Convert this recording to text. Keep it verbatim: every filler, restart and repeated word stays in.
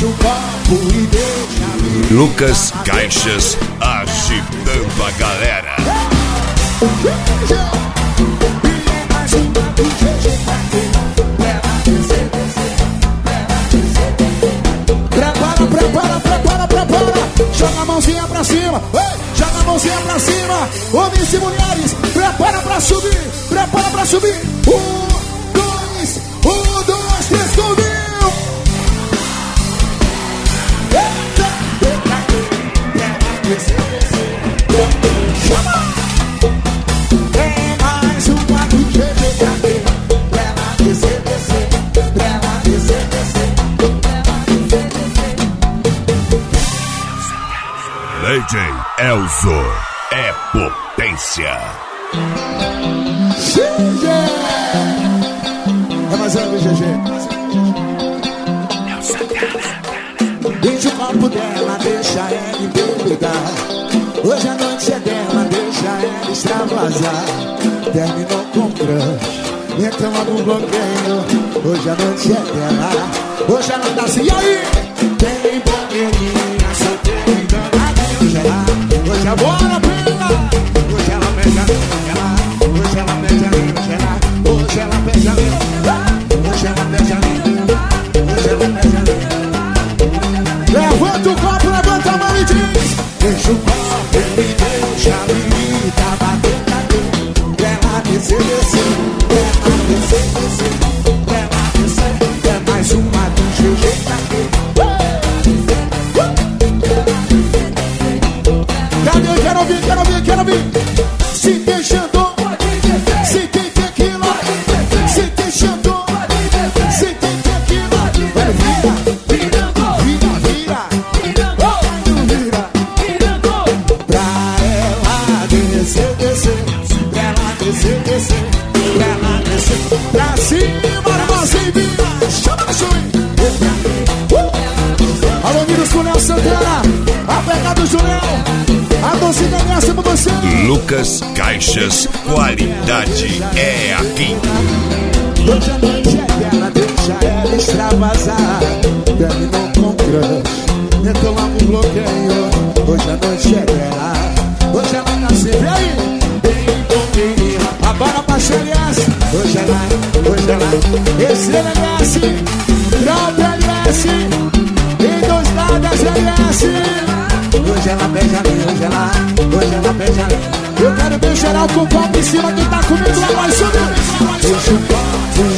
Deixa o copo e deixa. Lucas Caixas agitando a galera. Prepara, prepara, prepara, prepara. Joga a mãozinha pra cima. Ei, joga a mãozinha pra cima. Homens e mulheres, prepara pra subir. Prepara pra subir. Um, dois, um, dois, três, subiu. Chama! Tem mais uma do G G K T. Pra ela descer, descer. Pra ela descer, descer. D J Elzo é potência. G G! É mais uma, G G. Deixa o copo dela, deixa ela embebedar. Hoje a noite é dela, deixa ela extravasar. Terminou com o crush, então logo um bloqueio. Hoje a noite é dela, hoje ela tá assim. E aí? Tem bloqueirinha, solteira e danadinha. Hoje ela, hoje a bola pega. Hoje ela pega ela, hoje ela pega ali. Hoje ela, hoje ela pega ali. Hoje ela pega ali. Hoje ela pega ali. Levanta o copo, levanta a mão e diz: deixa o copo e deixa a menina bater, bater. Ela descer, descer. Ela descer, descer. Ela descer. É mais uma do G G K T. Cadê? Quero ouvir, quero ouvir, quero ouvir. Se tem xandô, se tem tequila, se tem xandô, se tem tequila. Vai, vira. Pra cima, armazém, vira. Chama a swing. Alô, amigos com o Léo Santana. A pegada do Julião. A torcida abraça pra você. Lucas Caixas, qualidade é aqui. Hoje a noite é dela, deixa ela extravasar. Terminou com o crush, então logo um bloqueio. Hoje a noite é dela, hoje ela tá sempre aí. A bola pra C L S. Hoje ela, hoje ela. Esse L S, tropa L S. Em dois lados L S. Hoje ela beija ali, hoje ela, hoje ela beija ali. Eu quero ver geral com o copo em cima. Quem tá comigo lá vai subir. Deixa o copo